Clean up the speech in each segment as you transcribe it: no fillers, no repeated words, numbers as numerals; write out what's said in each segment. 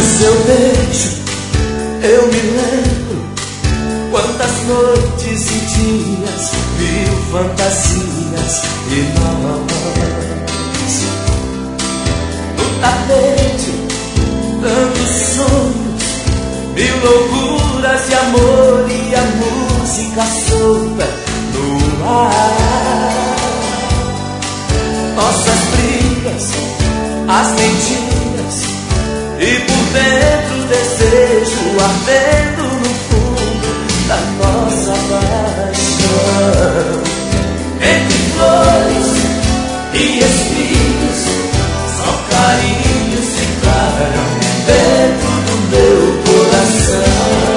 seu beijo eu me lembro. Quantas noites e dias, mil fantasias e nós no tapete, tantos sonhos, mil loucuras de amor e a música solta no ar. Nossas brigas, as mentiras e por dentro o desejo ardendo no fundo da nossa paixão. Entre flores e espinhos, só carinhos ficaram dentro do meu coração.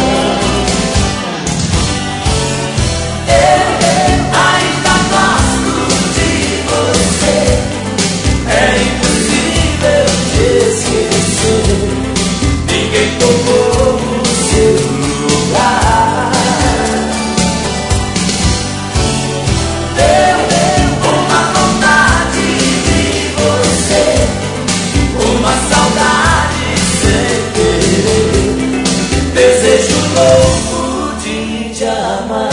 Eu ainda gosto de você, é impossível te esquecer. Ninguém tomou o seu lugar. Deu uma vontade de você, uma saudade sem querer, desejo louco de te amar.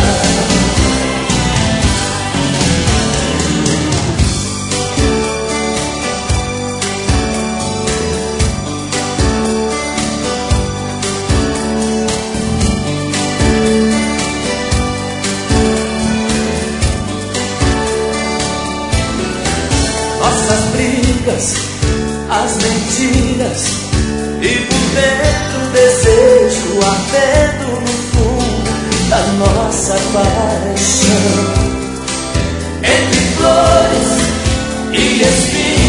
Nossas brigas, as mentiras e por dentro o desejo ardendo no fundo da nossa paixão. Entre flores e espinhos,